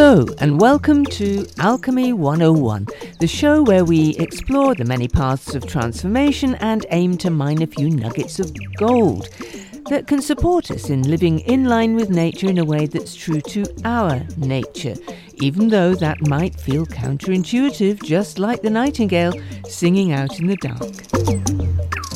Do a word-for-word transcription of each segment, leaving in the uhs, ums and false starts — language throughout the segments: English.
Hello and welcome to Alchemy one oh one, the show where we explore the many paths of transformation and aim to mine a few nuggets of gold that can support us in living in line with nature in a way that's true to our nature, even though that might feel counterintuitive, just like the nightingale singing out in the dark.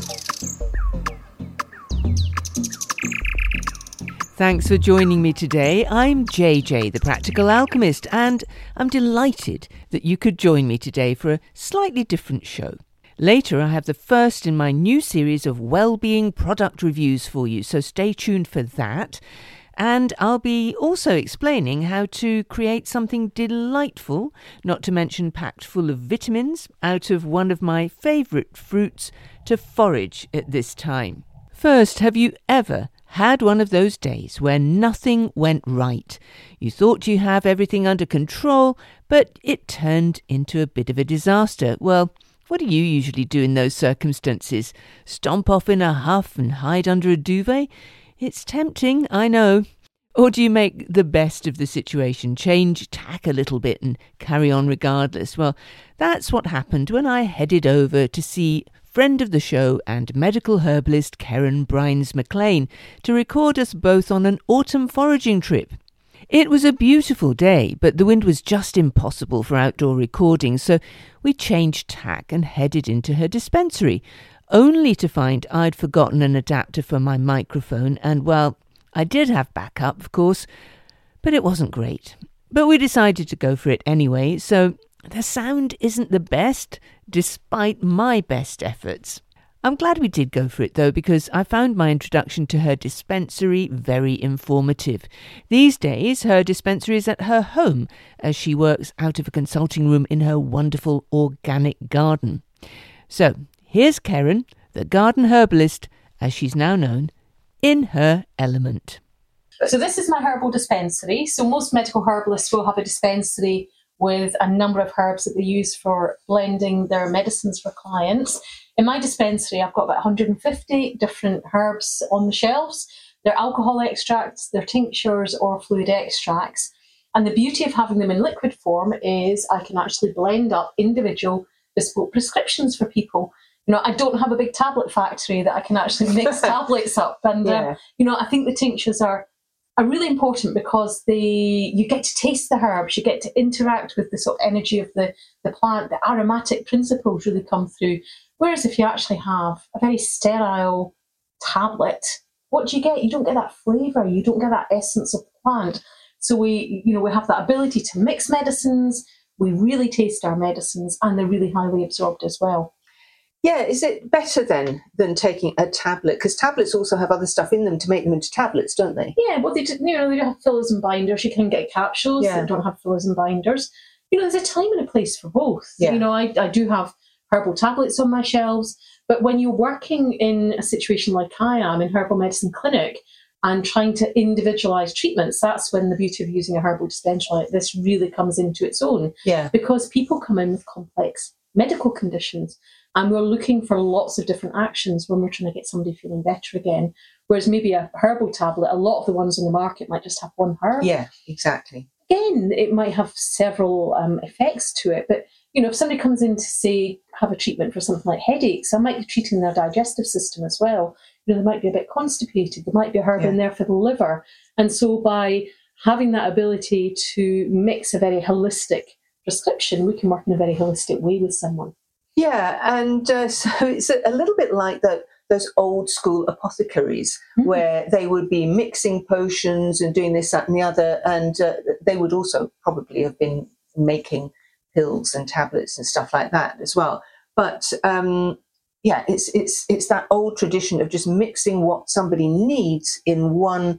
Thanks for joining me today. I'm J J, the Practical Alchemist, and I'm delighted that you could join me today for a slightly different show. Later, I have the first in my new series of well-being product reviews for you, so stay tuned for that. And I'll be also explaining how to create something delightful, not to mention packed full of vitamins, out of one of my favourite fruits to forage at this time. First, have you ever had one of those days where nothing went right? You thought you have everything under control, but it turned into a bit of a disaster. Well, what do you usually do in those circumstances? Stomp off in a huff and hide under a duvet? It's tempting, I know. Or do you make the best of the situation, change tack a little bit and carry on regardless? Well, that's what happened when I headed over to see friend of the show and medical herbalist Karen Brines McLean to record us both on an autumn foraging trip. It was a beautiful day, but the wind was just impossible for outdoor recording, so we changed tack and headed into her dispensary, only to find I'd forgotten an adapter for my microphone, and well, I did have backup, of course, but it wasn't great. But we decided to go for it anyway, so the sound isn't the best, despite my best efforts. I'm glad we did go for it though, because I found my introduction to her dispensary very informative. These days, her dispensary is at her home, as she works out of a consulting room in her wonderful organic garden. So, here's Karen, the garden herbalist, as she's now known, in her element. So this is my herbal dispensary. So most medical herbalists will have a dispensary with a number of herbs that they use for blending their medicines for clients. In my dispensary, I've got about one hundred fifty different herbs on the shelves. They're alcohol extracts, they're tinctures or fluid extracts. And the beauty of having them in liquid form is I can actually blend up individual bespoke prescriptions for people. You know, I don't have a big tablet factory that I can actually mix tablets up. And, yeah. uh, you know, I think the tinctures are are really important because they you get to taste the herbs, you get to interact with the sort of energy of the, the plant, the aromatic principles really come through. Whereas if you actually have a very sterile tablet, what do you get? You don't get that flavour, you don't get that essence of the plant. So we, you know, we have that ability to mix medicines, we really taste our medicines, and they're really highly absorbed as well. Yeah, is it better then than taking a tablet? Because tablets also have other stuff in them to make them into tablets, don't they? Yeah, well, they, you know, they don't have fillers and binders. You can get capsules yeah. that don't have fillers and binders. You know, there's a time and a place for both. Yeah. You know, I, I do have herbal tablets on my shelves, but when you're working in a situation like I am in herbal medicine clinic and trying to individualise treatments, that's when the beauty of using a herbal dispensary like this really comes into its own. Yeah. Because people come in with complex medical conditions, and we're looking for lots of different actions when we're trying to get somebody feeling better again. Whereas maybe a herbal tablet, a lot of the ones on the market might just have one herb. Yeah, exactly. Again, it might have several um, effects to it. But, you know, if somebody comes in to, say, have a treatment for something like headaches, I might be treating their digestive system as well. You know, they might be a bit constipated. There might be a herb yeah. in there for the liver. And so by having that ability to mix a very holistic prescription, we can work in a very holistic way with someone. Yeah, and uh, so it's a, a little bit like that, those old school apothecaries mm-hmm. where they would be mixing potions and doing this, that and the other, and uh, they would also probably have been making pills and tablets and stuff like that as well. But um, yeah, it's it's it's that old tradition of just mixing what somebody needs in one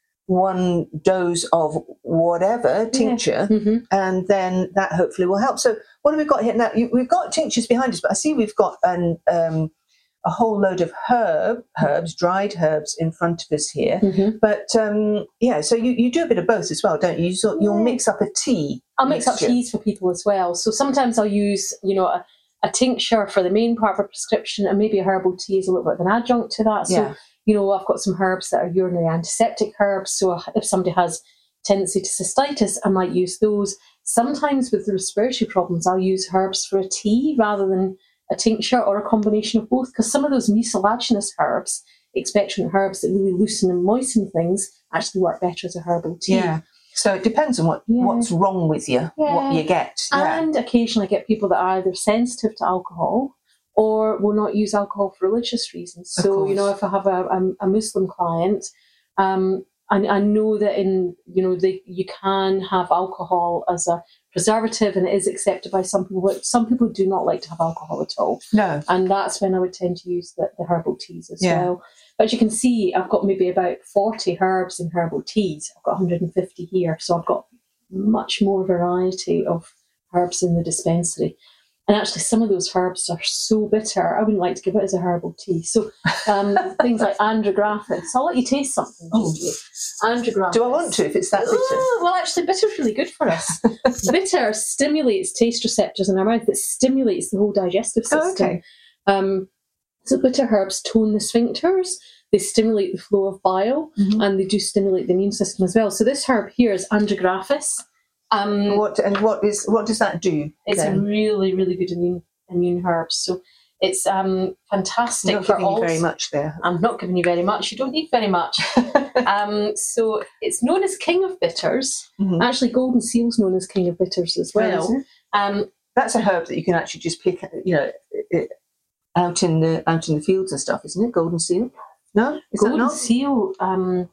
one dose of whatever tincture, yeah. mm-hmm. and then that hopefully will help. So what have we got here now? You, we've got tinctures behind us, but I see we've got an, um, a whole load of herb, herbs, dried herbs in front of us here. Mm-hmm. But um, yeah, so you, you do a bit of both as well, don't you? you so, you'll yeah. mix up a tea. I'll mix mixture. up teas for people as well. So sometimes I'll use, you know, a, a tincture for the main part of a prescription, and maybe a herbal tea is a little bit of an adjunct to that. So, yeah. you know, I've got some herbs that are urinary antiseptic herbs. So if somebody has tendency to cystitis, I might use those. Sometimes with the respiratory problems, I'll use herbs for a tea rather than a tincture or a combination of both, because some of those mucilaginous herbs, expectorant herbs that really loosen and moisten things, actually work better as a herbal tea. Yeah. So it depends on what Yeah. what's wrong with you, Yeah. what you get. Yeah. And occasionally I get people that are either sensitive to alcohol or will not use alcohol for religious reasons. Of So, you know, course. if I have a, a, a Muslim client, um, I, I know that in, you know, they, you can have alcohol as a preservative and it is accepted by some people, but some people do not like to have alcohol at all. No. And that's when I would tend to use the, the herbal teas as Yeah. well. But as you can see, I've got maybe about forty herbs in herbal teas. I've got one hundred fifty here. So I've got much more variety of herbs in the dispensary. And actually, some of those herbs are so bitter, I wouldn't like to give it as a herbal tea. So um, things like andrographis. I'll let you taste something. Oh. Andrographis. Do I want to if it's that bitter? Oh, well, actually, bitter's really good for us. Bitter stimulates taste receptors in our mouth. It stimulates the whole digestive system. Oh, okay. Um, so bitter herbs tone the sphincters. They stimulate the flow of bile, Mhm. and they do stimulate the immune system as well. So this herb here is andrographis. Um, What and what is what does that do? it's a then? really, really good immune immune herb. So it's um, fantastic You're not for giving all. you very much there. I'm not giving you very much. You don't need very much. um, so it's known as king of bitters. Mhm. Actually, golden seal's known as king of bitters as Oh, well. is it? Um, That's a herb that you can actually just pick, you know, it, out in the out in the fields and stuff, isn't it? Golden seal. No, is that golden not? seal um,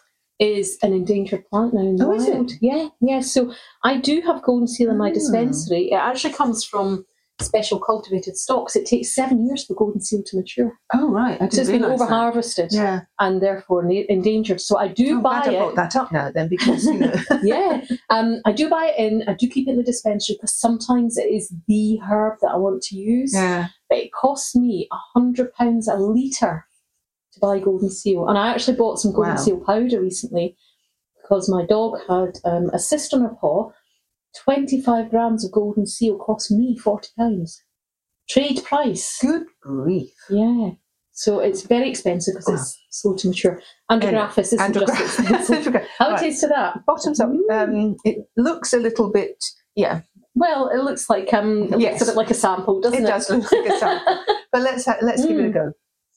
is an endangered plant now in the Oh, is it? wild. Yeah, yeah. So I do have golden seal in my Ah. dispensary. It actually comes from special cultivated stocks. It takes seven years for golden seal to mature. Oh right, I didn't So it's been realise over that. harvested Yeah, and therefore na- endangered. So I do I'm buy glad I it. brought that up now then because you know. yeah, um, I do buy it in. I do keep it in the dispensary because sometimes it is the herb that I want to use. Yeah. But it costs me a hundred pounds a litre to buy golden seal, and I actually bought some golden Wow. seal powder recently because my dog had um, a cyst on her paw. Twenty-five grams of golden seal cost me forty pounds. Trade price. Good grief. Yeah. So it's very expensive because Wow. it's slow to mature. Andrographis isn't just expensive. Andrographis. Have a Right. taste of that. Bottoms up. Mm. Um, it looks a little bit. Yeah, Well, it looks like um, it Yes. looks a bit like a sample, doesn't it it? does look like a sample. But let's ha- let's give it a Mm. go.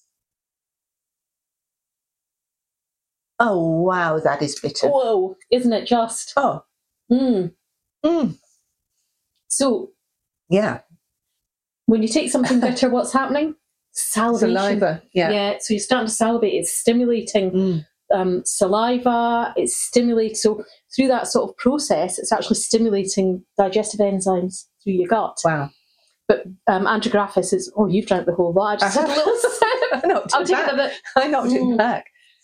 Oh wow, that is bitter. Whoa, isn't it just? Oh, Mm. mm. So yeah, when you take something bitter, what's happening? Salivation. saliva. Yeah. Yeah. So you're starting to salivate. It's stimulating Mm. um, saliva. It's stimulating. So through that sort of process, it's actually stimulating digestive enzymes through your gut. Wow. But um, andrographis is. Oh, you've drank the whole lot. I just I had a have. little sip. I knocked I'll it take back. it a bit. I knocked Mm. it back.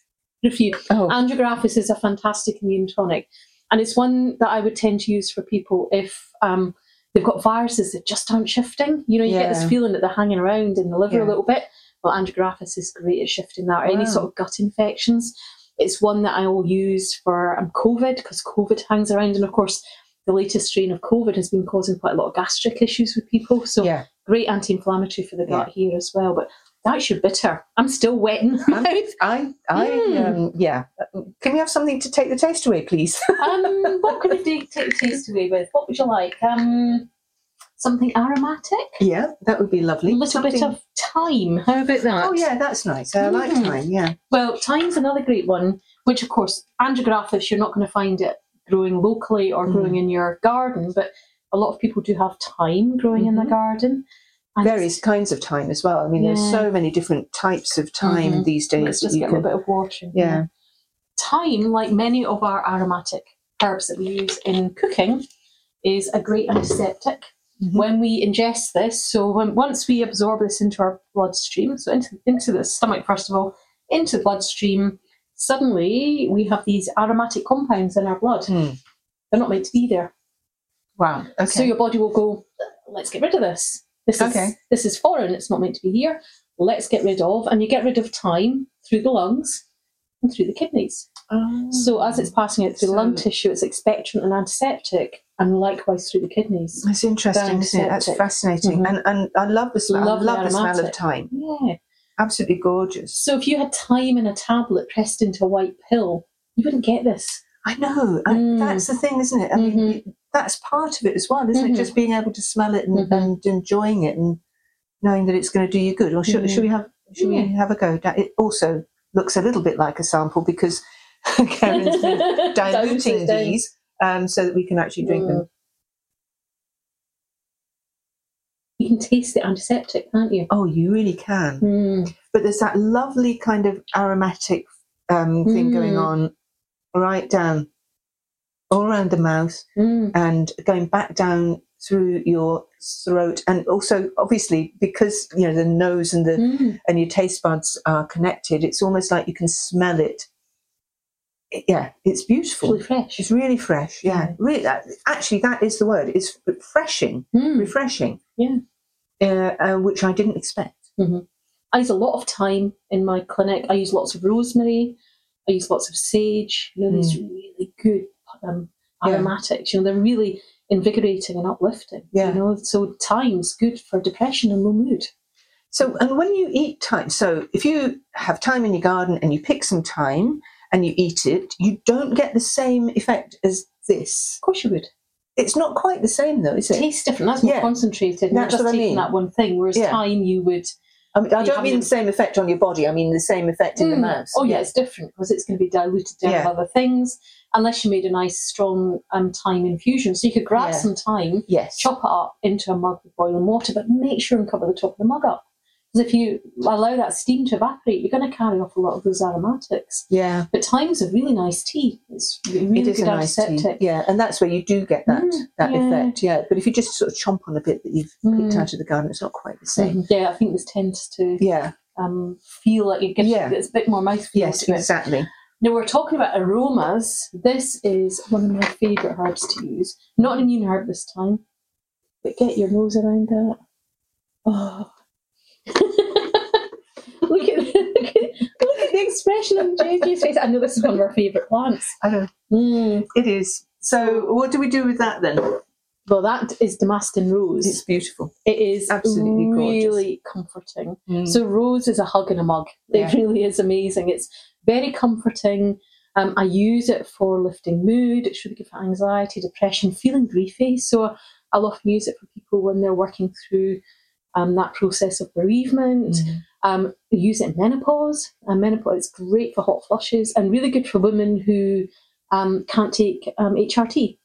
A few. Oh, Andrographis is a fantastic immune tonic, and it's one that I would tend to use for people if um, they've got viruses that just aren't shifting. You know, you get this Yeah. feeling that they're hanging around in the liver Yeah. a little bit. Well, Andrographis is great at shifting that, or any Wow. sort of gut infections. It's one that I will use for um, COVID because COVID hangs around, and of course, the latest strain of COVID has been causing quite a lot of gastric issues with people. So, yeah. great anti-inflammatory for the gut here as well. But that's your bitter. I'm still wetting my I'm- mouth. I, I, Mm. um, yeah. Can we have something to take the taste away, please? Um, what can I do, take the taste away with? What would you like? Um, something aromatic? Yeah, that would be lovely. A little bit Something- of thyme. How about that? Oh yeah, that's nice. I like Mm. thyme. Yeah. Well, thyme's another great one, which of course, andrographis, you're not going to find it growing locally or Mm. growing in your garden, but a lot of people do have thyme growing in the Mhm. garden. And Various kinds of thyme as well. I mean, there's Yeah. so many different types of thyme Mhm. these Let's days that just you get a can. little bit of water in Yeah. here. Thyme, like many of our aromatic herbs that we use in cooking, is a great antiseptic. Mhm. When we ingest this, so when once we absorb this into our bloodstream, so into, into the stomach first of all, into the bloodstream, suddenly we have these aromatic compounds in our blood. Hmm. They're not meant to be there. Wow. Okay. So your body will go, let's get rid of this. This is Okay. this is foreign, it's not meant to be here. Let's get rid of, and you get rid of thyme through the lungs and through the kidneys. Oh. So as it's passing it through the lung So- tissue, it's expectorant and antiseptic, and likewise through the kidneys. That's interesting, Very isn't it? That's antiseptic. fascinating. Mhm. And and I love the smell. Lovely I love the smell of aromatic. thyme. Yeah. Absolutely gorgeous. So if you had thyme in a tablet pressed into a white pill, you wouldn't get this. I know. I, Mm. that's the thing, isn't it? I Mhm. mean, it- that's part of it as well, isn't Mhm. it? Just being able to smell it and, Mhm. and enjoying it and knowing that it's going to do you good. Or should, Mhm. should we have should Yeah. we have a go? Da- It also looks a little bit like a sample because Karen's been Dilute diluting it down. these um, so that we can actually drink them. You can taste the antiseptic, can't you? Oh, you really can. Mm. But there's that lovely kind of aromatic um, thing going Mm. on right down all around the mouth Mm. and going back down through your throat, and also obviously because you know the nose and the Mm. and your taste buds are connected, it's almost like you can smell it. It- yeah, it's It's beautiful. really fresh. It's really fresh. Yeah, Yeah. really. that- Actually, that is the word. It's refreshing. Mm. Refreshing. Yeah. Uh, uh, which I didn't expect. I use a lot of thyme in my clinic. I use lots of rosemary. I use lots of sage. You know, these really good um, Yeah. aromatics. You know, they're really invigorating and uplifting. Yeah. You know, so thyme's good for depression and low mood. So, and when you eat thyme, so if you have thyme in your garden and you pick some thyme and you eat it, you don't get the same effect as this. Of course you would. It's not quite the same though, is it? Tastes different. That's more Yeah. concentrated. And That's you're just what I taking mean. that one thing. Whereas Yeah. thyme, you would. I, mean, I You don't have mean your- the same effect on your body. I mean the same effect in the Mm. mouth. Oh yeah, it's different because it's going to be diluted down Yeah. with other things. Unless you made a nice strong um, thyme infusion, so you could grab Yeah. some thyme, Yes. chop it up into a mug with boiling water, but make sure and cover the top of the mug up. Because if you allow that steam to evaporate, you're going to carry off a lot of those aromatics. Yeah. But thyme's a really nice tea. It's really It is good a nice tea. antiseptic. Yeah, and that's where you do get that Mm, that yeah. effect. Yeah, but if you just sort of chomp on a bit that you've picked Mm. out of the garden, it's not quite the same. Mhm. Yeah, I think this tends to Yeah. um, feel like it gives Yeah. you it's a bit more mouthfeel Yes, to it. exactly. Now we're talking about aromas. This is one of my favourite herbs to use. Not an immune herb this time, but get your nose around that. Oh. look, at, look, at, look at the expression on J J's face. I know this is one of our favourite plants. I know Mm. it is. So, what do we do with that then? Well, that is Damascus rose. It's beautiful. It is absolutely gorgeous. really comforting. Mm. So rose is a hug in a mug. It Yeah. really is amazing. It's very comforting. Um, I use it for lifting mood. It's really good for anxiety, depression, feeling griefy. So I'll often use it for people when they're working through um, that process of bereavement. Mm. Um, I use it in menopause. And menopause is great for hot flushes and really good for women who um, can't take um, H R T.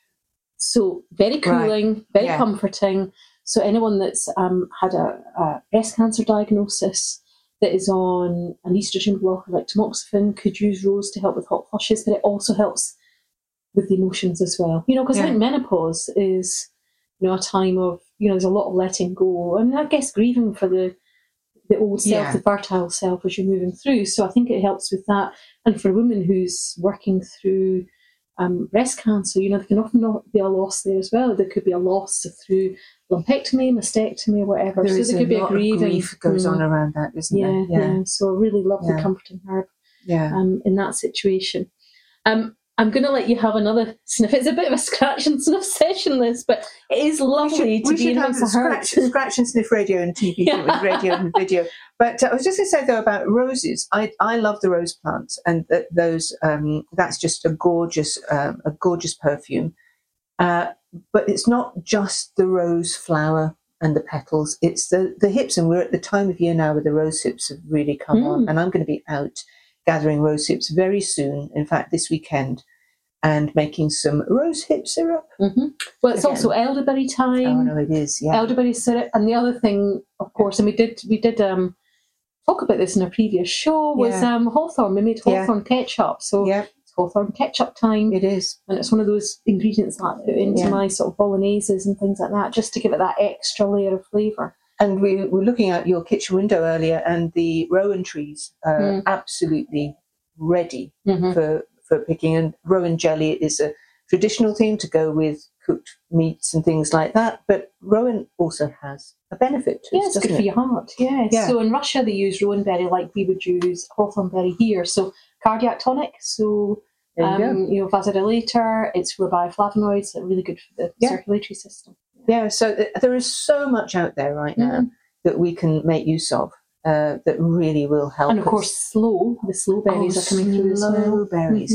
So very cooling, Right. very Yeah. comforting. So anyone that's um, had a, a breast cancer diagnosis that is on an estrogen blocker like tamoxifen could use rose to help with hot flushes, but it also helps with the emotions as well. You know, because Yeah. I think menopause is, you know, a time of, you know, there's a lot of letting go, and I guess grieving for the the old self, Yeah. the fertile self as you're moving through. So I think it helps with that. And for a woman who's working through um, breast cancer, you know, there can often not be a loss there as well. There could be a loss through lumpectomy, mastectomy, or whatever. There so is there a could be a lot of grieving. grief goes Mm. on around that, isn't Yeah, there? yeah, So a really lovely, Yeah. comforting herb Yeah. um, in that situation. Um, I'm going to let you have another sniff. It's a bit of a scratch and sniff session, this, but it is lovely to we be should in have amongst a the herbs. scratch, scratch and sniff radio and T V, don't we? Radio and video. But uh, I was just going to say though about roses. I, I love the rose plants, and th- those um, that's just a gorgeous um, a gorgeous perfume. Uh, but it's not just the rose flower and the petals; it's the the hips, and we're at the time of year now where the rose hips have really come on. Mm. And I'm going to be out gathering rose hips very soon. In fact, this weekend. And making some rose hip syrup. hmm Well, it's Again. also elderberry time. Oh no, it is. Yeah. Elderberry syrup, and the other thing, of course, and we did we did um, talk about this in a previous show, was Yeah. um, hawthorn. We made Yeah. hawthorn ketchup, so Yeah, it's hawthorn ketchup time, it is. and it's one of those ingredients that I put into Yeah. my sort of bologneses and things like that, just to give it that extra layer of flavour. And we were looking out your kitchen window earlier, and the rowan trees are Mm. absolutely ready Mm-hmm. for, for picking. And rowan jelly is a traditional thing to go with cooked meats and things like that. But rowan also has a benefit to Yeah, it, it's doesn't good for it? your heart. Yes. Yeah. So in Russia they use rowan berry like we would use hawthorn berry here. So cardiac tonic. So There you go. um, you know, vasodilator. It's full of bioflavonoids. They're really good for the Yeah. circulatory system. Yeah, so th- there is so much out there right now Mhm. that we can make use of uh, that really will help And of us. course, sloe. The sloe berries Oh, are coming through as well. sloe berries.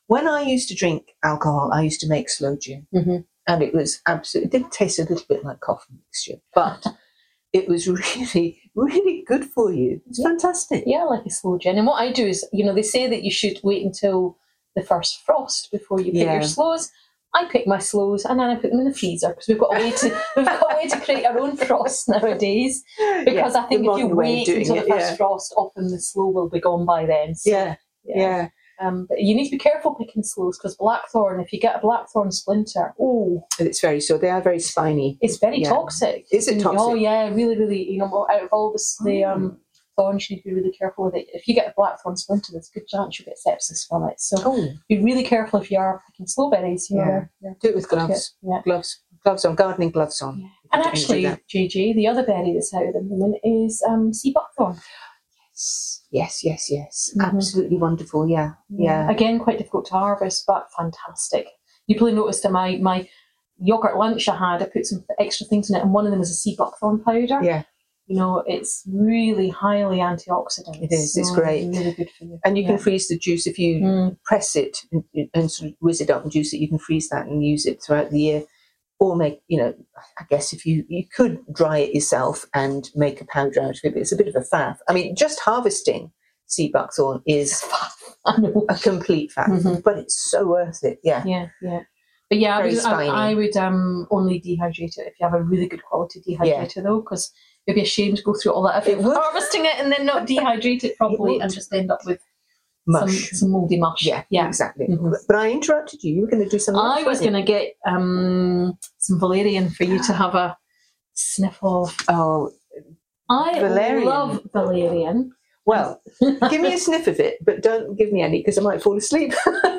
when I used to drink alcohol, I used to make sloe gin. Mm-hmm. And it was absolutely, it did taste a little bit like coffee mixture, but it was really, really good for you. It's fantastic. Yeah, like a sloe gin. And what I do is, you know, they say that you should wait until the first frost before you pick Yeah. your sloes. I pick my sloes and then I put them in the freezer because we've got a way to we've got a way to create our own frost nowadays. Because Yeah, I think the if you modern way of wait doing until it, the first yeah. frost, often the sloe will be gone by then. So, Yeah, yeah. Um, but you need to be careful picking sloes because blackthorn, if you get a blackthorn splinter, oh, It's very so. They are very spiny. it's very Yeah. toxic. Is it toxic? Oh yeah, really, really. You know, out of all the, the um, thorns, you need to be really careful with it. If you get a blackthorn splinter, there's a good chance you'll get sepsis from it. So Oh, be really careful if you are picking slowberries. You Yeah. know, yeah. do it with gloves. Yeah. Gloves, gloves on, gardening gloves on. Yeah. And Don't do actually, that. J J, the other berry that's out at the moment is um, sea buckthorn. Yes, yes, yes. Mhm. Absolutely wonderful. Yeah, yeah. Again, quite difficult to harvest, but fantastic. You probably noticed in my, my yogurt lunch I had, I put some extra things in it, and one of them is a sea buckthorn powder. Yeah, You know, it's really highly antioxidant. It is, it's so great. Really good for you. and you can Yeah. freeze the juice if you Mm. press it and, and sort of whiz it up and juice it. You can freeze that and use it throughout the year, or make, you know, I guess if you you could dry it yourself and make a powder out of it. But it's a bit of a faff. I mean, just harvesting sea buckthorn is I know. a complete faff, Mhm. but it's so worth it. Yeah, Yeah, yeah. But yeah, I Very would, I, spiny. I would um, only dehydrate it if you have a really good quality dehydrator, though, because it'd be a shame to go through all that effort It would. harvesting it and then not dehydrate it properly would. and just end up with mush. some, some mouldy mush. Yeah, yeah. exactly. Mhm. But, but I interrupted you. You were going to do something. I else, was weren't going to get um, some valerian for you to have a sniff of. you? Oh, I Valerian. love valerian. well, give me a sniff of it, but don't give me any because I might fall asleep.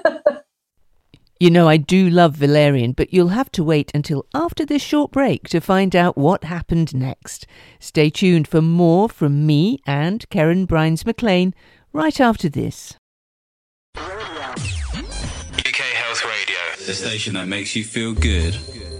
You know, I do love valerian, but you'll have to wait until after this short break to find out what happened next. Stay tuned for more from me and Karen Brines McLean right after this. U K Health Radio, the station that makes you feel good.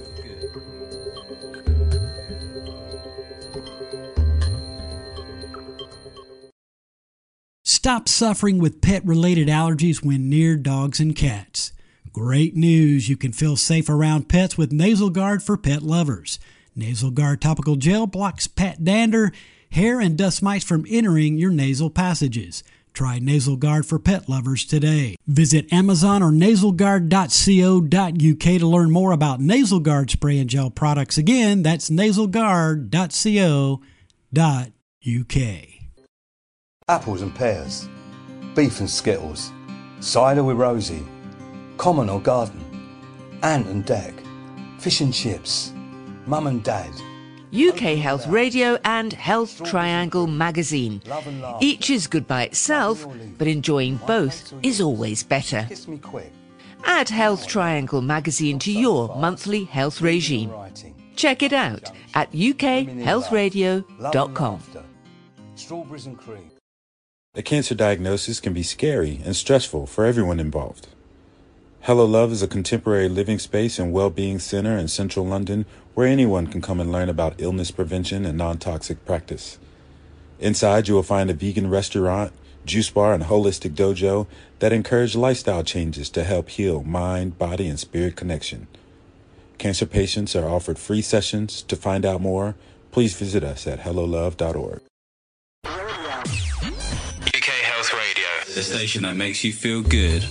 Stop suffering with pet-related allergies when near dogs and cats. Great news! You can feel safe around pets with Nasal Guard for pet lovers. Nasal Guard topical gel blocks pet dander, hair, and dust mites from entering your nasal passages. Try Nasal Guard for pet lovers today. Visit Amazon or nasal guard dot co dot u k to learn more about Nasal Guard spray and gel products. Again, that's nasal guard dot co dot u k. Apples and pears, beef and skittles, cider with Rosie, common or garden, ant and deck, fish and chips, mum and dad. U K Health Radio and Health Triangle magazine. Each is good by itself, but enjoying both is always better. Kiss me quick. Add Health Triangle magazine to your monthly health regime. Check it out at u k health radio dot com. Strawberries and cream. A cancer diagnosis can be scary and stressful for everyone involved. Hello Love is a contemporary living space and well-being center in central London where anyone can come and learn about illness prevention and non-toxic practice. Inside, you will find a vegan restaurant, juice bar, and holistic dojo that encourage lifestyle changes to help heal mind, body, and spirit connection. Cancer patients are offered free sessions. To find out more, please visit us at hello love dot org. U K Health Radio, the station that makes you feel good.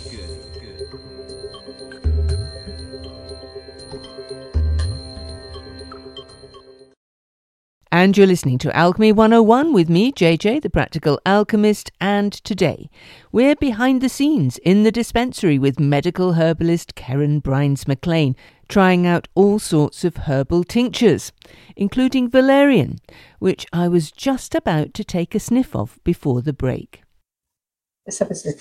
And you're listening to Alchemy one oh one with me, J J, the Practical Alchemist, and today we're behind the scenes in the dispensary with medical herbalist Karen Brines McLean, trying out all sorts of herbal tinctures, including valerian, which I was just about to take a sniff of before the break. Let's have a sniff.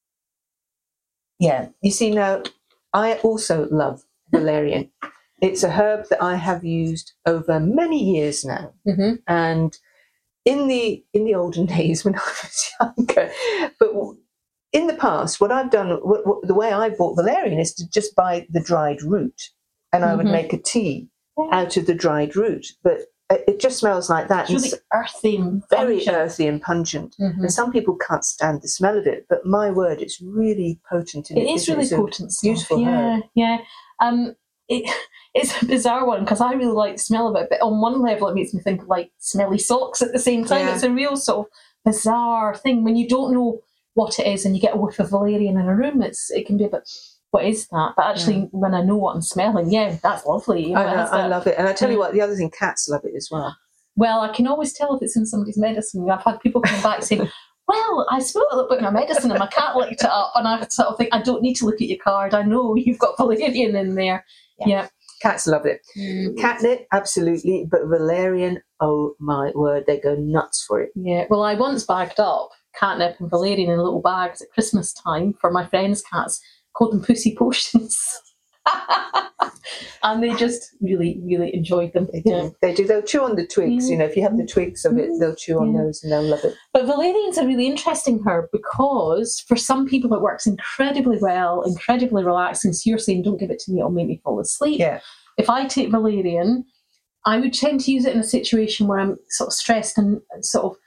Yeah, you see now, I also love valerian. It's a herb that I have used over many years now, Mm-hmm. and in the in the olden days when I was younger, but in the past, what I've done, what, what, the way I bought valerian is to just buy the dried root, and I would Mhm. make a tea out of the dried root. But it just smells like that. It's really earthy and very pungent. earthy and pungent. Mm-hmm. And some people can't stand the smell of it, but my word, it's really potent. In It it is really it's potent stuff. Beautiful yeah, herb. yeah. Um, it, it's a bizarre one because I really like the smell of it, but on one level it makes me think of like smelly socks at the same time. Yeah. It's a real sort of bizarre thing when you don't know what it is and you get a whiff of valerian in a room. It's it can be a bit, what is that? But actually, yeah. when I know what I'm smelling, yeah, that's lovely. You know, I, know, I love it. And I tell you Mm. what, the other thing, cats love it as well. Well, I can always tell if it's in somebody's medicine. I've had people come back saying, well, I smelled a little bit in my medicine and my cat licked it up. And I sort of think, I don't need to look at your card. I know you've got valerian in there. Yeah. yeah. Cats love it. Mm. Catnip, absolutely. But valerian, oh my word, they go nuts for it. Yeah. Well, I once bagged up catnip and valerian in little bags at Christmas time for my friends' cats, called them pussy potions. And they just really, really enjoyed them. They do. Yeah. They do. They'll chew on the twigs. You know, if you have the twigs of it, they'll chew on Yeah. those and they'll love it. But valerian's a really interesting herb because for some people it works incredibly well, incredibly relaxing. So you're saying, don't give it to me, it'll make me fall asleep. Yeah. If I take valerian, I would tend to use it in a situation where I'm sort of stressed and sort of,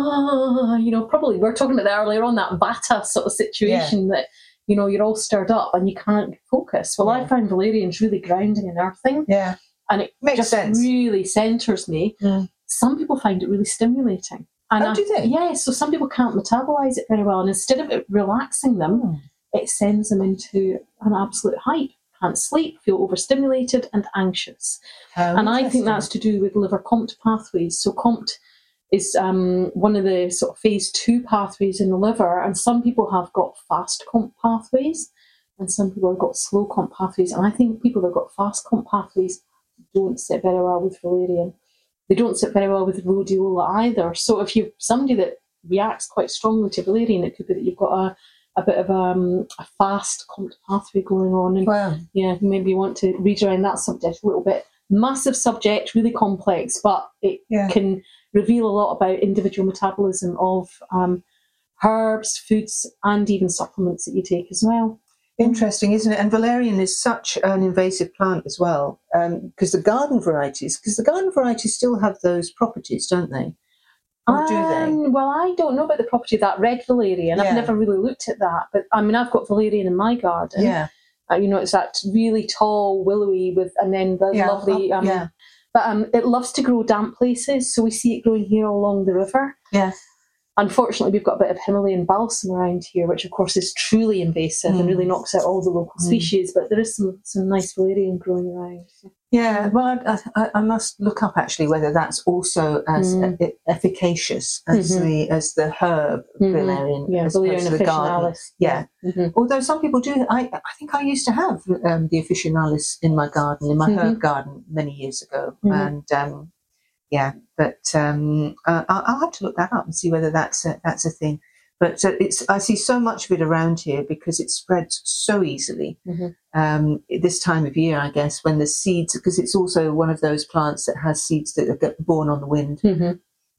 ah, you know, probably we were talking about that earlier on, that vata sort of situation yeah. that, you know, you're all stirred up and you can't focus. Well, yeah. I find valerian's really grounding and earthing. Yeah. And it Makes just sense. really centres me. Mm. Some people find it really stimulating. And oh, I, do they? Yeah, so some people can't metabolize it very well. And instead of it relaxing them, mm. it sends them into an absolute hype. Can't sleep, feel overstimulated and anxious. How and I think that's to do with liver COMT pathways. So COMT is um, one of the sort of phase two pathways in the liver, and some people have got fast COMT pathways and some people have got slow COMT pathways. And I think people that have got fast COMT pathways don't sit very well with valerian. They don't sit very well with rhodiola either. So if you're somebody that reacts quite strongly to valerian, it could be that you've got a a bit of um, a fast COMT pathway going on. And wow. yeah, maybe you want to read around that subject a little bit. Massive subject, really complex, but it yeah. can reveal a lot about individual metabolism of um, herbs, foods, and even supplements that you take as well. Interesting, isn't it? And valerian is such an invasive plant as well, because um, the garden varieties, because the garden varieties still have those properties, don't they? Or do they? Um, well, I don't know about the property of that red valerian. Yeah. I've never really looked at that. But I mean, I've got valerian in my garden. Yeah. Uh, you know, it's that really tall, willowy with, and then the yeah, lovely. Um, yeah. But um, it loves to grow damp places, so we see it growing here along the river. Yeah. Unfortunately, we've got a bit of Himalayan balsam around here, which of course is truly invasive mm. and really knocks out all the local mm. species. But there is some some nice valerian growing around. Yeah, well, I, I, I must look up actually whether that's also as mm. e- efficacious as mm-hmm. the as the herb mm-hmm. valerian, yeah, as valerian opposed to the garden. Yeah. yeah. Mm-hmm. Although some people do, I I think I used to have um, the officinalis in my garden, in my mm-hmm. herb garden many years ago, mm-hmm. and um, yeah, but um, uh, I'll, I'll have to look that up and see whether that's a, that's a thing. But uh, it's I see so much of it around here because it spreads so easily. Mm-hmm. Um, this time of year, I guess, when the seeds, because it's also one of those plants that has seeds that are born on the wind, mm-hmm.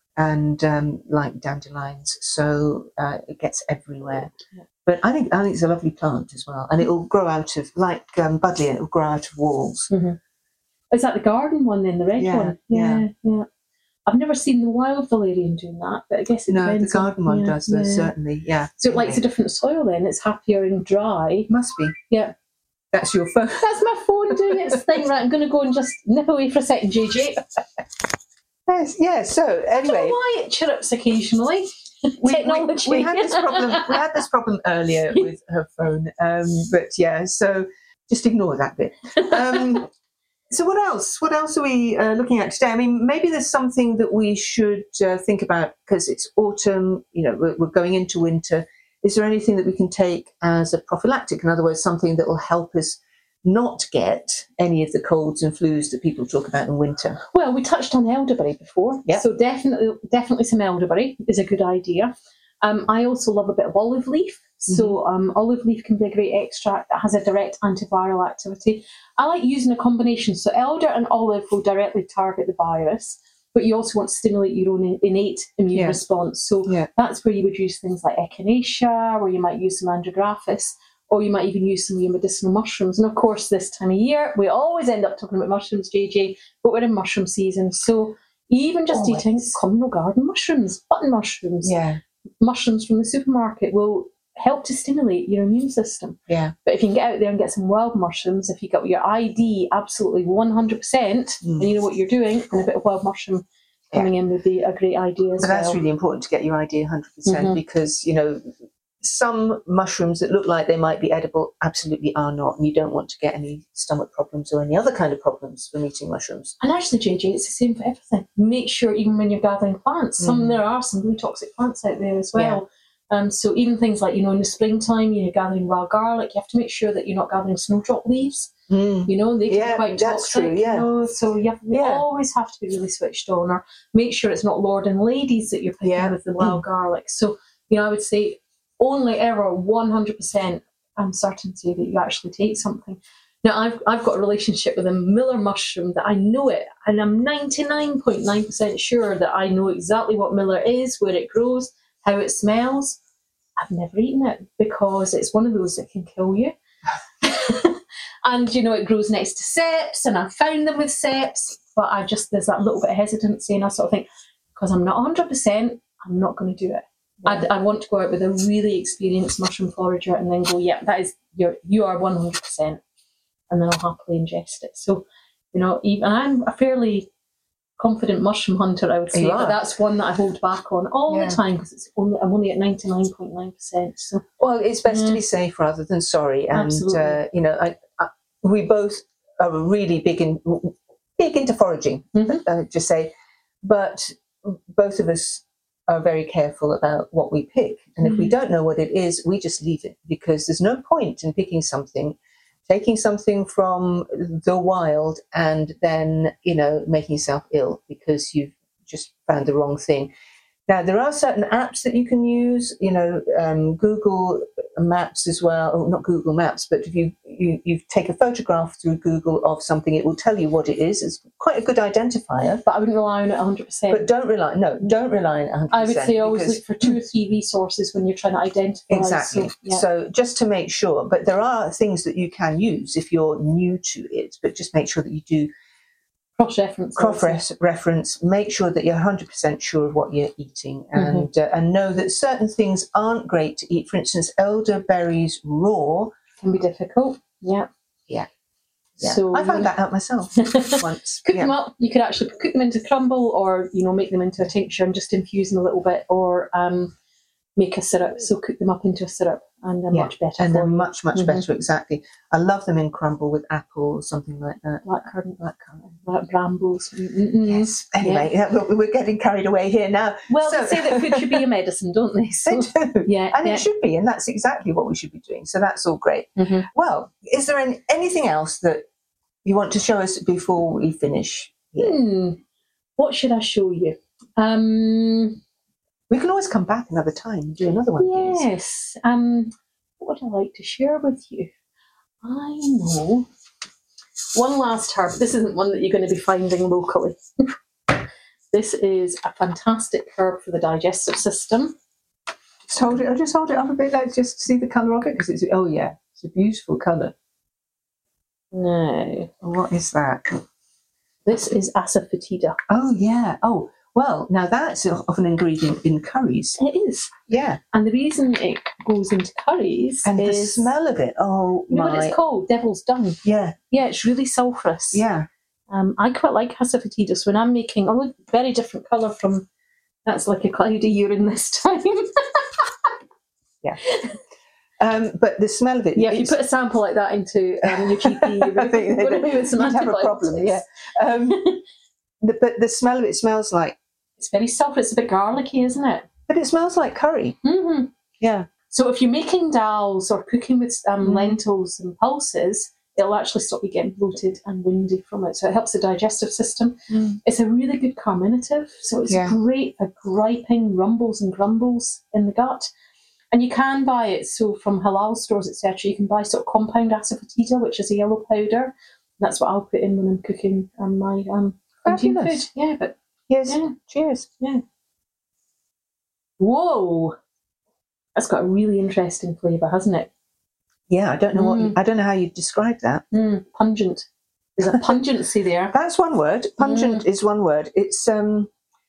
and um, like dandelions, so uh, it gets everywhere. Yeah. But I think I think it's a lovely plant as well, and it will grow out of like um, buddleia. It will grow out of walls. Mm-hmm. Is that the garden one then, the red yeah, one? Yeah, yeah, yeah. I've never seen the wild valerian doing that, but I guess it no, depends. the garden on, one yeah, does, though, yeah. certainly, yeah. So it likes a different soil then, it's happier and dry. Must be. Yeah. That's your phone. That's my phone doing its thing. Right, I'm going to go and just nip away for a second, J J. Yes, yeah, so anyway. I don't know why it chirrups occasionally. We, Technology. We, we had this problem. We had this problem earlier with her phone, um, but yeah. So just ignore that bit. Um, so what else? What else are we uh, looking at today? I mean, maybe there's something that we should uh, think about because it's autumn. You know, we're, we're going into winter. Is there anything that we can take as a prophylactic? In other words, something that will help us not get any of the colds and flus that people talk about in winter? Well, we touched on elderberry before, yep. so definitely, definitely some elderberry is a good idea. Um, I also love a bit of olive leaf. So mm-hmm. um, olive leaf can be a great extract that has a direct antiviral activity. I like using a combination. So elder and olive will directly target the virus, but you also want to stimulate your own innate immune yeah. response. So yeah. that's where you would use things like echinacea, or you might use some andrographis, or you might even use some of your medicinal mushrooms. And of course, this time of year, we always end up talking about mushrooms, J J, but we're in mushroom season. So Even just Always. eating communal garden mushrooms, button mushrooms, Yeah. mushrooms from the supermarket will help to stimulate your immune system. Yeah. But if you can get out there and get some wild mushrooms, if you got your I D absolutely one hundred percent Mm. and you know what you're doing, and a bit of wild mushroom coming in would be a great idea as But well. that's really important to get your I D one hundred percent Mhm. because, you know, some mushrooms that look like they might be edible absolutely are not, and you don't want to get any stomach problems or any other kind of problems from eating mushrooms. And actually, J J, it's the same for everything. Make sure, even when you're gathering plants, some Mm. there are some really toxic plants out there as well. Um, so even things like, you know, in the springtime, you're gathering wild garlic, you have to make sure that you're not gathering snowdrop leaves. Mm. You know, they can Yeah, be quite that's toxic. true, yeah. You know, so you, have, you Yeah. always have to be really switched on, or make sure it's not lord and ladies that you're picking Yeah. with the wild garlic. So, you know, I would say only ever one hundred percent um, certainty that you actually take something. Now, I've I've got a relationship with a Miller mushroom that I know it, and I'm ninety-nine point nine percent sure that I know exactly what Miller is, where it grows, how it smells. I've never eaten it because it's one of those that can kill you. And, you know, it grows next to seps, and I've found them with seps, but I just, there's that little bit of hesitancy, and I sort of think, because I'm not one hundred percent, I'm not going to do it. Yeah. I, I want to go out with a really experienced mushroom forager and then go, yeah, that is, you're, you are one hundred percent, and then I'll happily ingest it. So, you know, even, and I'm a fairly confident mushroom hunter, I would say, You but are. that's one that I hold back on all Yeah. the time because it's only, I'm only at ninety-nine point nine percent. So, Well, it's best to Mm. be safe rather than sorry. And, Absolutely. uh, you know, I, I, we both are really big, in, big into foraging, Mhm. uh, just say, but both of us are very careful about what we pick. And if we Mhm. don't know what it is, we just leave it because there's no point in picking something, taking something from the wild and then, you know, making yourself ill because you've just found the wrong thing. Now, there are certain apps that you can use, you know, um, Google Maps as well, or not Google Maps, but if you, you, you take a photograph through Google of something, it will tell you what it is. It's quite a good identifier. but I wouldn't rely on it one hundred percent. But don't rely, no, don't rely on it one hundred percent. I would say always because- look for two or three resources when you're trying to identify. Exactly. So, yeah. So just to make sure, but there are things that you can use if you're new to it, but just make sure that you do Cross-reference. cross reference, make sure that you're one hundred percent sure of what you're eating and Mm-hmm. uh, and know that certain things aren't great to eat. For instance, elderberries raw. Can be difficult. Yeah. Yeah. Yeah. So I found you- that out myself once. Cook Yeah. them up. You could actually cook them into crumble, or you know, make them into a tincture and just infuse them a little bit, or um, make a syrup. So cook them up into a syrup, and they're Yeah. much better. And for they're you. much, much Mhm. better, exactly. I love them in crumble with apple or something like that. Blackcurrant, Blackcurrant. black brambles. Mm-mm. Yes. Anyway, yeah, we're- we're getting carried away here now. Well, So- they say that food should be a medicine, don't they? They So, do. yeah, And yeah. it should be, and that's exactly what we should be doing. So that's all great. Mhm. Well, is there any, anything else that you want to show us before we finish here? Hmm. What should I show you? Um, We can always come back another time and do another one of these. yes. Um, what would I like to share with you? I know one last herb. This isn't one that you're going to be finding locally. This is a fantastic herb for the digestive system. Just hold it. I'll just hold it up a bit. Let's just see the colour of it because it's oh yeah, it's a beautiful colour. No, What is that? this is asafoetida. Oh yeah. Oh well, now that's of an ingredient in curries. It is. Yeah, And the reason it goes into curries and the is, smell of it. Oh you know my. what it's called? Devil's dung. Yeah, Yeah, it's really sulphurous. yeah. Um, I quite like asafoetida. So when I'm making, oh, look, very different colour from, that's like a cloudy urine this time. Yeah. Um, but the smell of it. Yeah, if you it's- put a sample like that into um, your G P, you're I think going to they'd- be with some you'd have a antibiotics. problem. Yeah. Um, the, but the smell of it smells like, It's very sulphur. It's a bit garlicky, isn't it? but it smells like curry. hmm Yeah. So if you're making dals or cooking with um, Mhm. lentils and pulses, it'll actually stop you getting bloated and windy from it. So it helps the digestive system. Mm. It's a really good carminative. So it's Yeah. great for griping, rumbles and grumbles in the gut. And you can buy it, so from halal stores, et cetera, you can buy sort of compound asafoetida, which is a yellow powder. That's what I'll put in when I'm cooking um, my um, protein food. Fabulous. Yeah, but Yes. yeah. Cheers. Whoa! That's got a really interesting flavour, hasn't it? Yeah. I don't know Mm. what. I don't know how you describe that. Mm, pungent. There's a pungency there. That's one word. Pungent Mm. is one word. It's um,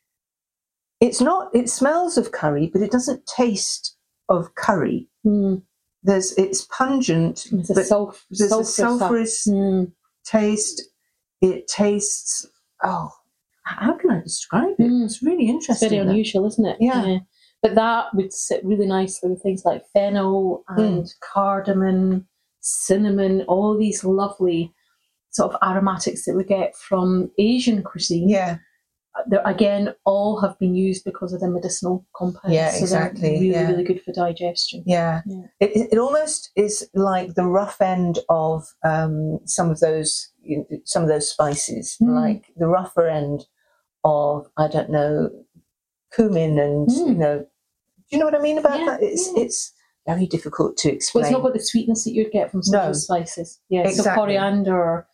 it's not. It smells of curry, but it doesn't taste of curry. Mm. There's it's pungent, There's a but sulf- there's a sulphur sulphurous Mm. taste. It tastes. Oh, how can I describe it? Mm. It's really It's interesting. very that. unusual, isn't it? Yeah. But that would sit really nicely with things like fennel and Mm. cardamom, cinnamon, all these lovely sort of aromatics that we get from Asian cuisine. Yeah, They're, again, all have been used because of the medicinal compounds. Yeah, so exactly, they're really, yeah. really good for digestion. yeah. Yeah. It, it it almost is like the rough end of um, some of those you know, some of those spices, Mm. like the rougher end of I don't know cumin and Mm. you know. Do you know what I mean about Yeah, that? It's yeah. it's very difficult to Well, explain. it's not got the sweetness that you'd get from some No. of those spices. Yeah, so Exactly. coriander or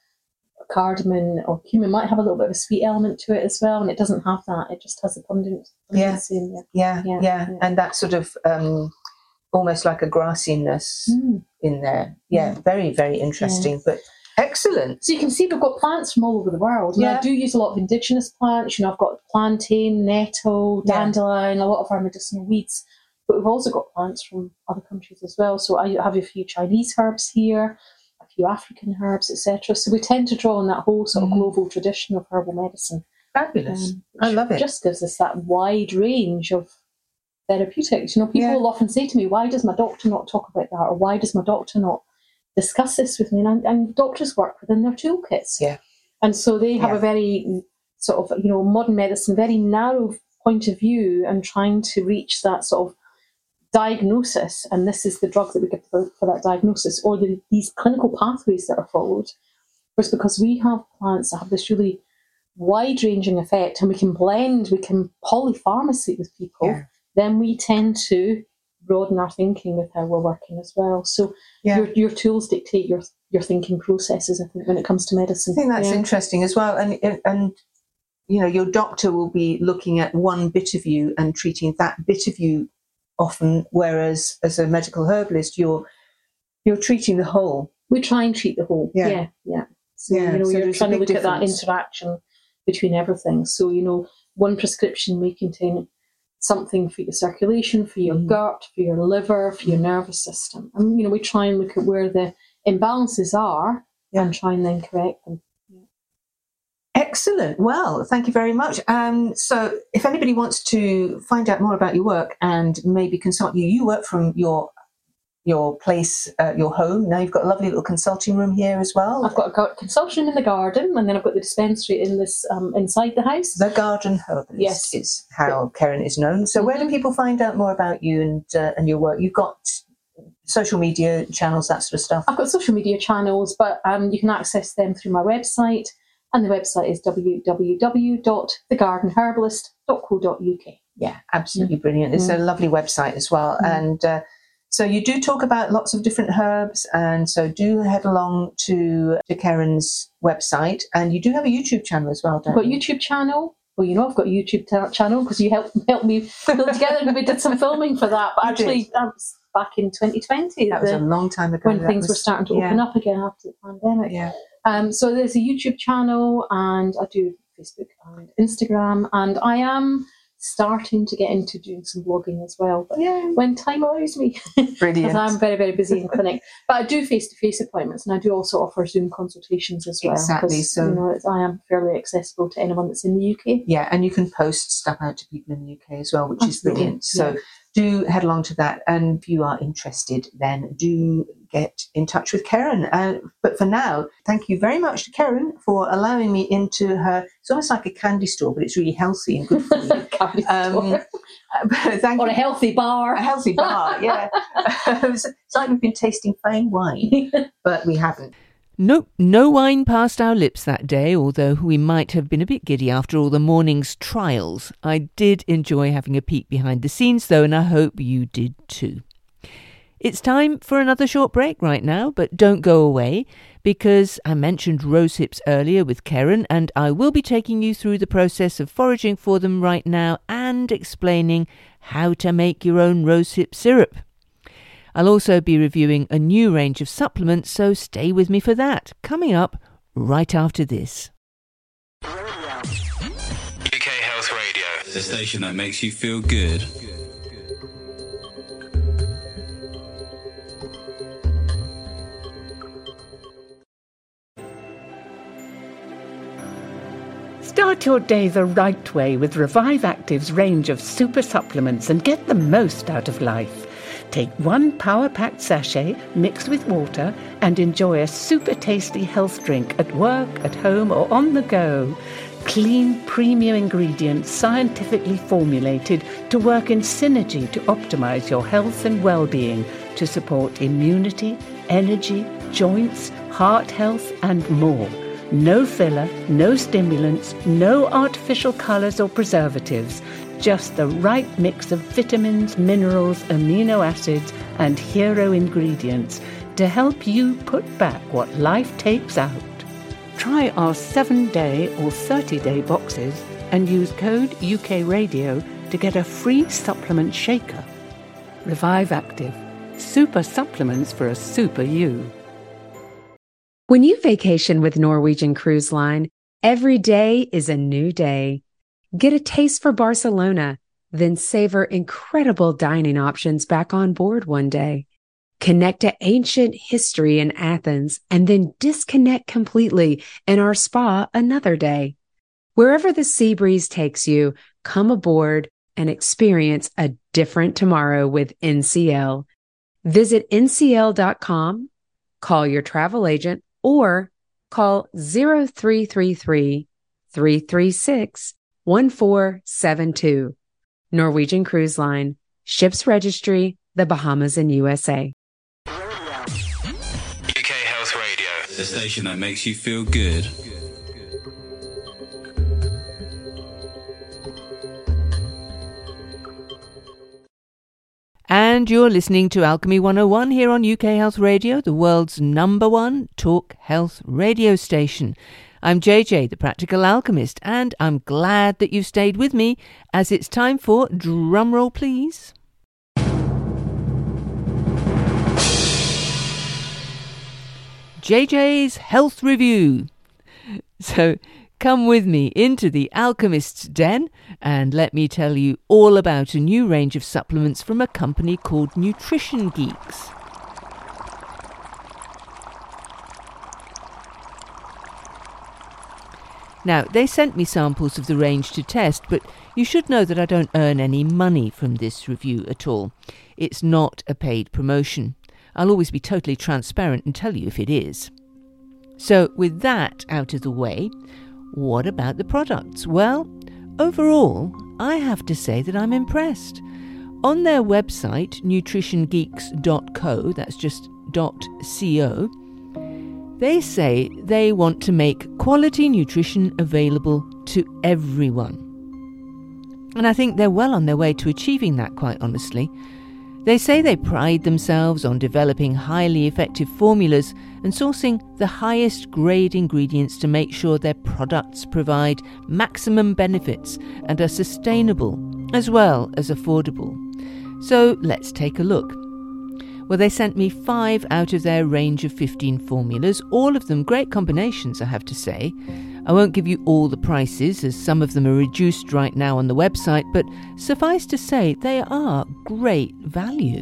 cardamom or cumin might have a little bit of a sweet element to it as well, and it doesn't have that. It just has a pungent. Yeah. pungency in there. yeah, Yeah, yeah, yeah. and that sort of um, almost like a grassiness Mm. in there. Yeah, very very interesting, but excellent. So you can see we've got plants from all over the world. And Yeah. I do use a lot of indigenous plants. You know, I've got plantain, nettle, Yeah. dandelion, a lot of our medicinal weeds. But we've also got plants from other countries as well. So I have a few Chinese herbs here, a few African herbs, et cetera. So we tend to draw on that whole sort of Mhm. global tradition of herbal medicine. Fabulous. um, I which love it. Just gives us that wide range of therapeutics. You know, people Yeah. will often say to me, "Why does my doctor not talk about that?" Or "Why does my doctor not discuss this with me?" And, and doctors work within their toolkits. Yeah. And so they have Yeah. a very sort of, you know, modern medicine, very narrow point of view and trying to reach that sort of diagnosis. And this is the drug that we give for, for that diagnosis, or the, these clinical pathways that are followed. Whereas because we have plants that have this really wide-ranging effect and we can blend, we can polypharmacy with people, Yeah. then we tend to broaden our thinking with how we're working as well. So Yeah. your your tools dictate your your thinking processes, I think, when it comes to medicine. I think that's Yeah. interesting as well. And, and and you know, your doctor will be looking at one bit of you and treating that bit of you often, whereas as a medical herbalist, you're you're treating the whole. We try and treat the whole. Yeah. Yeah, yeah. So, Yeah, you know, so you're there's a trying to big look at that difference. interaction between everything. So, you know, one prescription may contain something for your circulation, for your Mhm. gut, for your liver, for your nervous system. And, you know, we try and look at where the imbalances are Yeah. and try and then correct them. Excellent. Well, thank you very much. Um, so if anybody wants to find out more about your work and maybe consult you, you work from your your place, uh, your home. Now you've got a lovely little consulting room here as well. I've got a gar- consultation room in the garden, and then I've got the dispensary in this um, inside the house. The Garden Herbalist Yes. is how Karen is known. So where do Mhm. people find out more about you and uh, and your work? You've got social media channels, that sort of stuff. I've got social media channels, but um, you can access them through my website, and the website is w w w dot the garden herbalist dot co dot u k. Yeah, absolutely brilliant. It's a lovely website as well. Mm. And uh, so you do talk about lots of different herbs, and so do head along to, to Karen's website. And you do have a YouTube channel as well, I've don't got a you? YouTube channel. Well, you know, I've got a YouTube ta- channel because you helped helped me pull it together, and we did some filming for that. But You actually, did. that was back in twenty twenty. That was the- a long time ago. when That things were was- starting to yeah, open up again after the pandemic. Yeah. Um, so there's a YouTube channel, and I do Facebook and Instagram, and I am starting to get into doing some blogging as well. But Yeah. when time allows me, Brilliant. because I'm very, very busy in clinic. But I do face-to-face appointments, and I do also offer Zoom consultations as well. Exactly, 'cause, so- you know, it's, I am fairly accessible to anyone that's in the U K. Yeah, and you can post stuff out to people in the U K as well, which is Absolutely, brilliant. So yeah. do head along to that. And if you are interested, then do get in touch with Karen. Uh, but for now, thank you very much to Karen for allowing me into her. It's almost like a candy store, but it's really healthy and good for you. Candy Um, store. thank Or you. a healthy bar. A healthy bar, yeah. it's, it's like we've been tasting fine wine, but we haven't. Nope, no wine passed our lips that day, although we might have been a bit giddy after all the morning's trials. I did enjoy having a peek behind the scenes, though, and I hope you did too. It's time for another short break right now, but don't go away, because I mentioned rose hips earlier with Karen, and I will be taking you through the process of foraging for them right now and explaining how to make your own rosehip syrup. I'll also be reviewing a new range of supplements, so stay with me for that, coming up right after this. U K Health Radio, the station that makes you feel good. Start your day the right way with Revive Active's range of super supplements and get the most out of life. Take one power-packed sachet mixed with water and enjoy a super tasty health drink at work, at home or on the go. Clean, premium ingredients scientifically formulated to work in synergy to optimize your health and well-being to support immunity, energy, joints, heart health and more. No filler, no stimulants, no artificial colours or preservatives. Just the right mix of vitamins, minerals, amino acids and hero ingredients to help you put back what life takes out. Try our seven-day or thirty-day boxes and use code U K Radio to get a free supplement shaker. Revive Active. Super supplements for a super you. When you vacation with Norwegian Cruise Line, every day is a new day. Get a taste for Barcelona, then savor incredible dining options back on board one day. Connect to ancient history in Athens and then disconnect completely in our spa another day. Wherever the sea breeze takes you, come aboard and experience a different tomorrow with N C L. Visit N C L dot com, call your travel agent, or call zero three three three, three three six, one four seven two. Norwegian Cruise Line. Ships Registry, the Bahamas and U S A. U K Health Radio, the station that makes you feel good. And you're listening to Alchemy one oh one here on U K Health Radio, the world's number one talk health radio station. I'm J J, the Practical Alchemist, and I'm glad that you've stayed with me as it's time for, drumroll please, J J's Health Review. So come with me into the Alchemist's Den and let me tell you all about a new range of supplements from a company called Nutrition Geeks. Now, they sent me samples of the range to test, but you should know that I don't earn any money from this review at all. It's not a paid promotion. I'll always be totally transparent and tell you if it is. So, with that out of the way, what about the products? Well, overall, I have to say that I'm impressed. On their website, nutrition geeks dot co, that's just .co, they say they want to make quality nutrition available to everyone. And I think they're well on their way to achieving that, quite honestly. They say they pride themselves on developing highly effective formulas and sourcing the highest grade ingredients to make sure their products provide maximum benefits and are sustainable as well as affordable. So let's take a look. Well, they sent me five out of their range of fifteen formulas, all of them great combinations, I have to say. I won't give you all the prices, as some of them are reduced right now on the website, but suffice to say they are great value.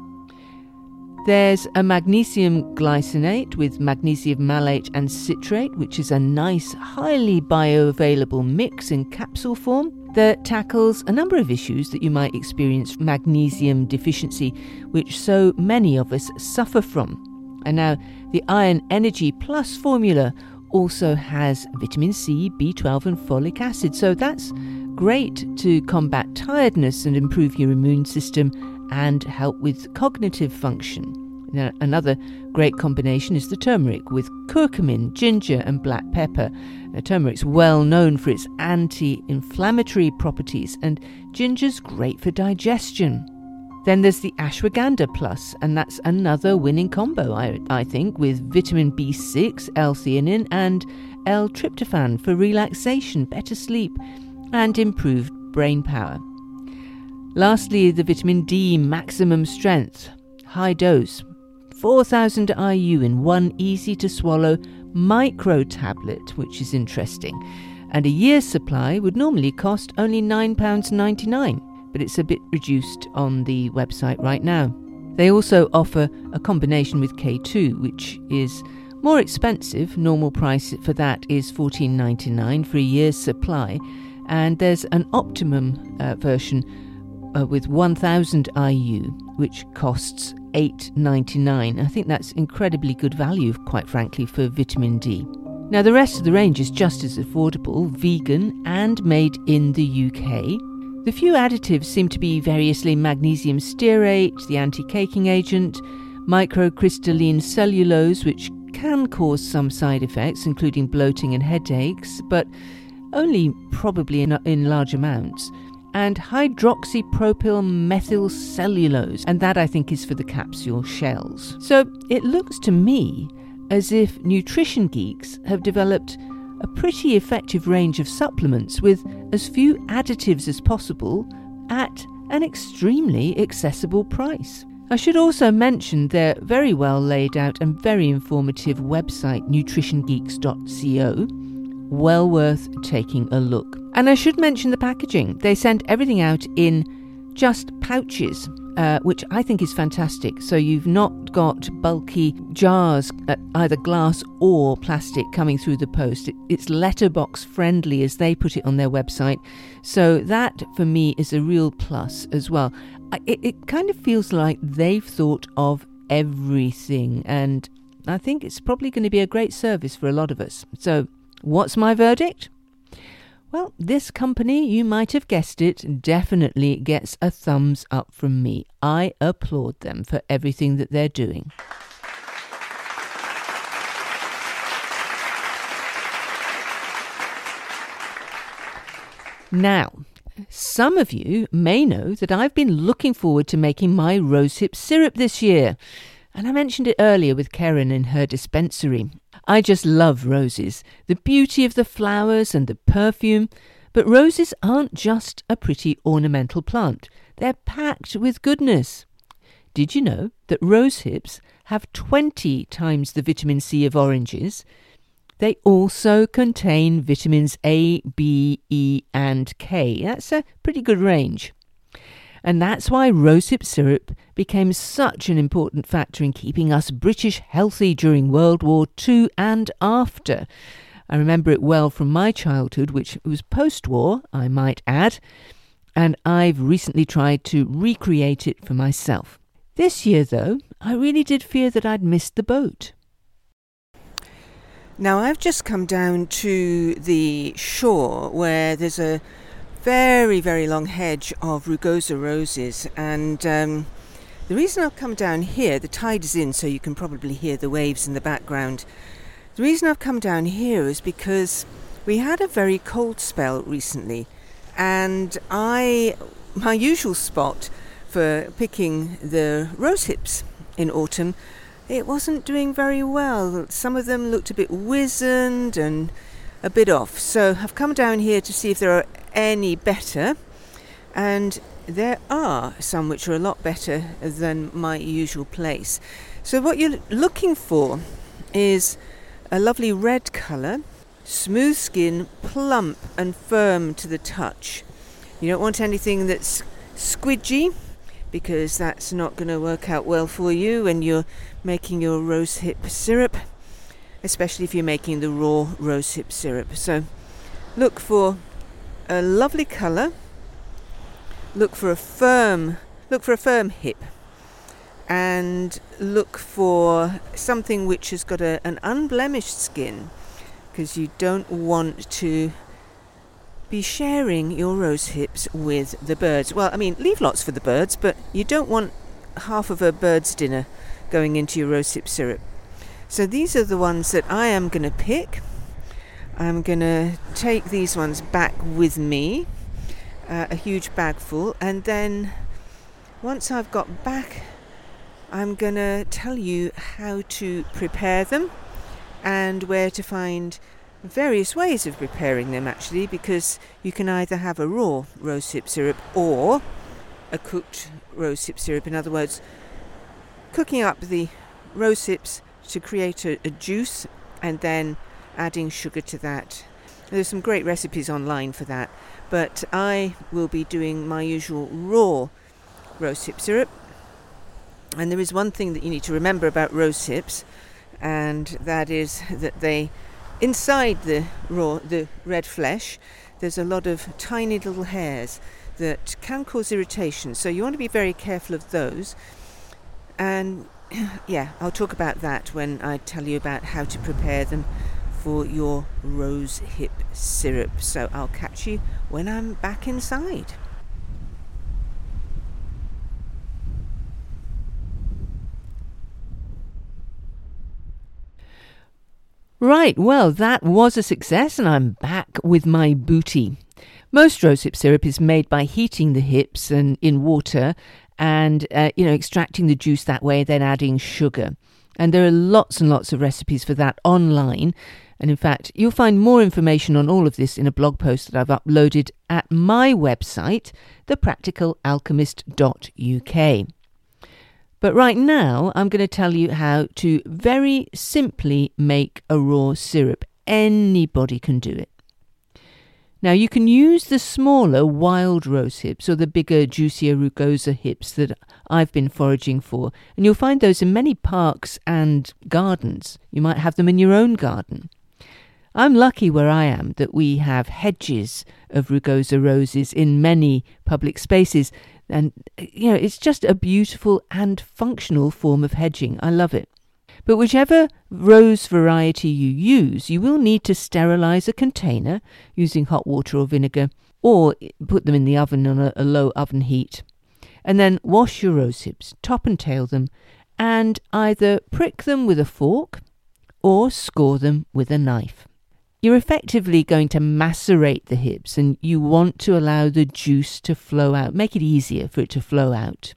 There's a magnesium glycinate with magnesium malate and citrate, which is a nice, highly bioavailable mix in capsule form that tackles a number of issues that you might experience from magnesium deficiency, which so many of us suffer from. And now the Iron Energy Plus formula also has vitamin C, B twelve and folic acid, so that's great to combat tiredness and improve your immune system and help with cognitive function. Now, another great combination is the turmeric with curcumin, ginger and black pepper. Now, turmeric's well known for its anti-inflammatory properties, and ginger's great for digestion. Then there's the Ashwagandha Plus, and that's another winning combo, I, I think, with vitamin B six, L-theanine and L-tryptophan for relaxation, better sleep and improved brain power. Lastly, the vitamin D maximum strength, high dose, four thousand I U in one easy-to-swallow micro tablet, which is interesting. And a year's supply would normally cost only nine pounds ninety-nine, but it's a bit reduced on the website right now. They also offer a combination with K two, which is more expensive. Normal price for that is fourteen ninety-nine for a year's supply. And there's an optimum uh, version uh, with one thousand I U, which costs eight ninety-nine. I think that's incredibly good value, quite frankly, for vitamin D. Now, the rest of the range is just as affordable, vegan and made in the U K. The few additives seem to be variously magnesium stearate, the anti-caking agent, microcrystalline cellulose, which can cause some side effects, including bloating and headaches, but only probably in, in large amounts, and hydroxypropyl methyl cellulose, and that I think is for the capsule shells. So it looks to me as if nutrition geeks have developed a pretty effective range of supplements with as few additives as possible at an extremely accessible price. I should also mention their very well laid out and very informative website, nutrition geeks dot co. Well worth taking a look. And I should mention the packaging. They send everything out in just pouches, uh, which I think is fantastic. So you've not got bulky jars, uh, either glass or plastic, coming through the post. It, it's letterbox friendly, as they put it on their website. So that, for me, is a real plus as well. I, it, it kind of feels like they've thought of everything, and I think it's probably going to be a great service for a lot of us. So what's my verdict? Well, this company, you might have guessed it, definitely gets a thumbs up from me. I applaud them for everything that they're doing. Now, some of you may know that I've been looking forward to making my rosehip syrup this year. And I mentioned it earlier with Karen in her dispensary. I just love roses, the beauty of the flowers and the perfume. But roses aren't just a pretty ornamental plant. They're packed with goodness. Did you know that rosehips have twenty times the vitamin C of oranges? They also contain vitamins A, B, E and K. That's a pretty good range. And that's why rosehip syrup became such an important factor in keeping us British healthy during World War Two and after. I remember it well from my childhood, which was post-war, I might add, and I've recently tried to recreate it for myself. This year, though, I really did fear that I'd missed the boat. Now, I've just come down to the shore where there's a very, very long hedge of rugosa roses, and um, the reason I've come down here, the tide is in, so you can probably hear the waves in the background. The reason I've come down here is because we had a very cold spell recently, and I, my usual spot for picking the rosehips in autumn, it wasn't doing very well. Some of them looked a bit wizened and a bit off. So I've come down here to see if there are any better, and there are some which are a lot better than my usual place. So what you're looking for is a lovely red colour, smooth skin, plump and firm to the touch. You don't want anything that's squidgy, because that's not going to work out well for you when you're making your rosehip syrup, especially if you're making the raw rosehip syrup. So look for a lovely colour, look for a firm look for a firm hip, and look for something which has got a, an unblemished skin, because you don't want to be sharing your rose hips with the birds. Well, I mean, leave lots for the birds, but you don't want half of a bird's dinner going into your rosehip syrup. So these are the ones that I am going to pick. I'm going to take these ones back with me, uh, a huge bag full, and then once I've got back, I'm going to tell you how to prepare them and where to find various ways of preparing them, actually, because you can either have a raw rosehip syrup or a cooked rosehip syrup. In other words, cooking up the rosehips to create a, a juice and then adding sugar to that. There's some great recipes online for that, but I will be doing my usual raw rosehip syrup. And there is one thing that you need to remember about rosehips, and that is that they, inside the raw, the red flesh, there's a lot of tiny little hairs that can cause irritation. So you want to be very careful of those. And yeah, I'll talk about that when I tell you about how to prepare them for your rosehip syrup. So I'll catch you when I'm back inside. Right, well, that was a success, and I'm back with my booty. Most rosehip syrup is made by heating the hips and in water and, uh, you know, extracting the juice that way, then adding sugar. And there are lots and lots of recipes for that online. And in fact, you'll find more information on all of this in a blog post that I've uploaded at my website, the practical alchemist dot U K. But right now, I'm going to tell you how to very simply make a raw syrup. Anybody can do it. Now, you can use the smaller wild rose hips or the bigger, juicier rugosa hips that I've been foraging for, and you'll find those in many parks and gardens. You might have them in your own garden. I'm lucky where I am that we have hedges of rugosa roses in many public spaces. And, you know, it's just a beautiful and functional form of hedging. I love it. But whichever rose variety you use, you will need to sterilize a container using hot water or vinegar, or put them in the oven on a, a low oven heat. And then wash your rose hips, top and tail them, and either prick them with a fork or score them with a knife. You're effectively going to macerate the hips, and you want to allow the juice to flow out. Make it easier for it to flow out.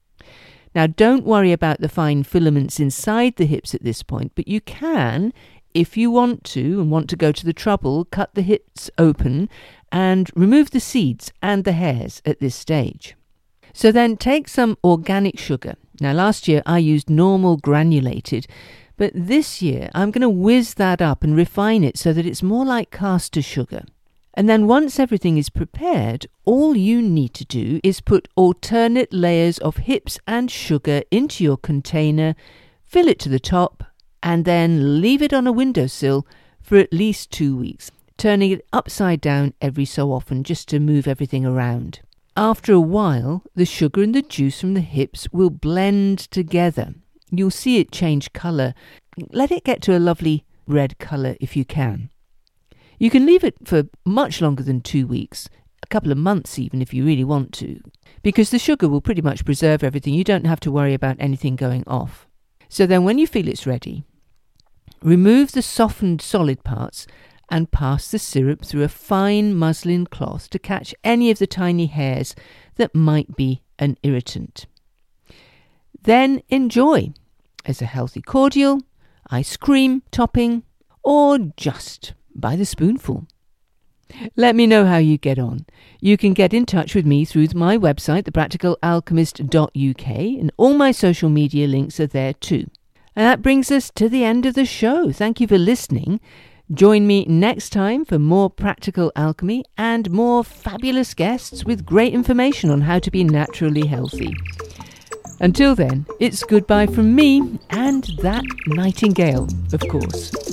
Now, don't worry about the fine filaments inside the hips at this point, but you can, if you want to and want to go to the trouble, cut the hips open and remove the seeds and the hairs at this stage. So then take some organic sugar. Now, last year I used normal granulated, but this year I'm going to whiz that up and refine it so that it's more like caster sugar. And then once everything is prepared, all you need to do is put alternate layers of hips and sugar into your container, fill it to the top, and then leave it on a windowsill for at least two weeks, turning it upside down every so often just to move everything around. After a while, the sugar and the juice from the hips will blend together. You'll see it change colour. Let it get to a lovely red colour if you can. You can leave it for much longer than two weeks, a couple of months even if you really want to, because the sugar will pretty much preserve everything. You don't have to worry about anything going off. So then when you feel it's ready, remove the softened solid parts and pass the syrup through a fine muslin cloth to catch any of the tiny hairs that might be an irritant. Then enjoy as a healthy cordial, ice cream topping, or just by the spoonful. Let me know how you get on. You can get in touch with me through my website, the practical alchemist dot U K, and all my social media links are there too. And that brings us to the end of the show. Thank you for listening. Join me next time for more practical alchemy and more fabulous guests with great information on how to be naturally healthy. Until then, it's goodbye from me and that nightingale, of course.